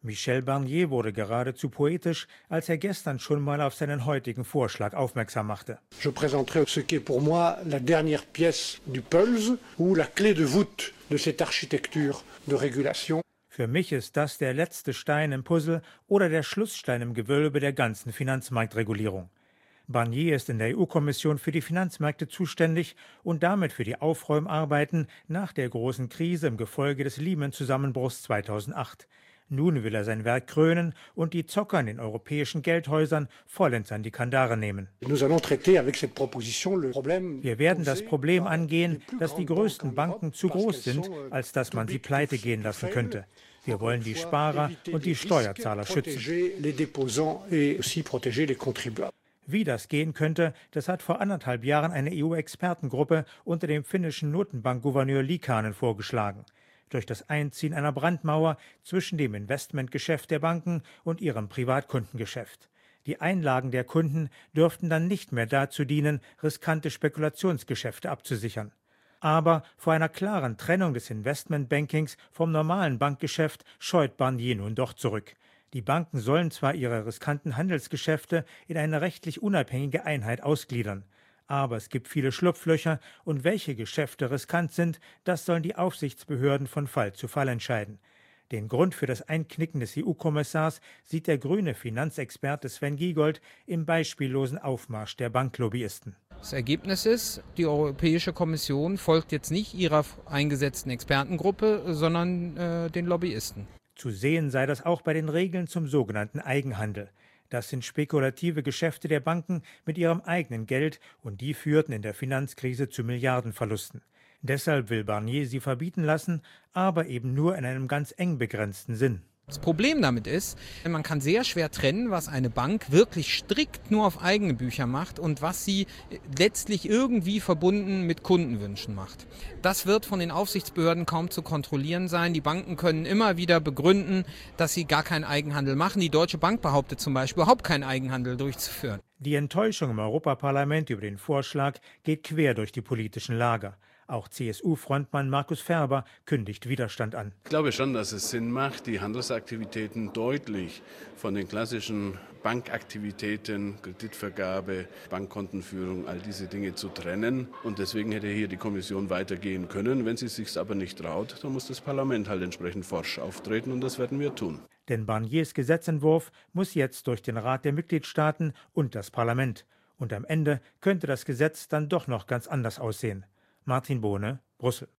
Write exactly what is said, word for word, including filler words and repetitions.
Michel Barnier wurde geradezu poetisch, als er gestern schon mal auf seinen heutigen Vorschlag aufmerksam machte. Je présenterai ce qui est pour moi la dernière pièce du puzzle ou la clé de voûte de cette architecture de régulation. Für mich ist das der letzte Stein im Puzzle oder der Schlussstein im Gewölbe der ganzen Finanzmarktregulierung. Barnier ist in der E U-Kommission für die Finanzmärkte zuständig und damit für die Aufräumarbeiten nach der großen Krise im Gefolge des Lehman-Zusammenbruchs zweitausendacht. Nun will er sein Werk krönen und die Zocker in den europäischen Geldhäusern vollends an die Kandare nehmen. Wir werden das Problem angehen, dass die größten Banken zu groß sind, als dass man sie pleite gehen lassen könnte. Wir wollen die Sparer und die Steuerzahler schützen. Wie das gehen könnte, das hat vor anderthalb Jahren eine E U-Expertengruppe unter dem finnischen Notenbankgouverneur Liikanen vorgeschlagen. Durch das Einziehen einer Brandmauer zwischen dem Investmentgeschäft der Banken und ihrem Privatkundengeschäft. Die Einlagen der Kunden dürften dann nicht mehr dazu dienen, riskante Spekulationsgeschäfte abzusichern. Aber vor einer klaren Trennung des Investmentbankings vom normalen Bankgeschäft scheut Barnier nun doch zurück. Die Banken sollen zwar ihre riskanten Handelsgeschäfte in eine rechtlich unabhängige Einheit ausgliedern. Aber es gibt viele Schlupflöcher und welche Geschäfte riskant sind, das sollen die Aufsichtsbehörden von Fall zu Fall entscheiden. Den Grund für das Einknicken des E U-Kommissars sieht der grüne Finanzexperte Sven Giegold im beispiellosen Aufmarsch der Banklobbyisten. Das Ergebnis ist, die Europäische Kommission folgt jetzt nicht ihrer eingesetzten Expertengruppe, sondern äh, den Lobbyisten. Zu sehen sei das auch bei den Regeln zum sogenannten Eigenhandel. Das sind spekulative Geschäfte der Banken mit ihrem eigenen Geld und die führten in der Finanzkrise zu Milliardenverlusten. Deshalb will Barnier sie verbieten lassen, aber eben nur in einem ganz eng begrenzten Sinn. Das Problem damit ist, man kann sehr schwer trennen, was eine Bank wirklich strikt nur auf eigene Bücher macht und was sie letztlich irgendwie verbunden mit Kundenwünschen macht. Das wird von den Aufsichtsbehörden kaum zu kontrollieren sein. Die Banken können immer wieder begründen, dass sie gar keinen Eigenhandel machen. Die Deutsche Bank behauptet zum Beispiel, überhaupt keinen Eigenhandel durchzuführen. Die Enttäuschung im Europaparlament über den Vorschlag geht quer durch die politischen Lager. Auch C S U-Frontmann Markus Ferber kündigt Widerstand an. Ich glaube schon, dass es Sinn macht, die Handelsaktivitäten deutlich von den klassischen Bankaktivitäten, Kreditvergabe, Bankkontenführung, all diese Dinge zu trennen. Und deswegen hätte hier die Kommission weitergehen können. Wenn sie es sich aber nicht traut, dann muss das Parlament halt entsprechend forsch auftreten und das werden wir tun. Denn Barniers Gesetzentwurf muss jetzt durch den Rat der Mitgliedstaaten und das Parlament. Und am Ende könnte das Gesetz dann doch noch ganz anders aussehen. Martin Bohne, Brüssel.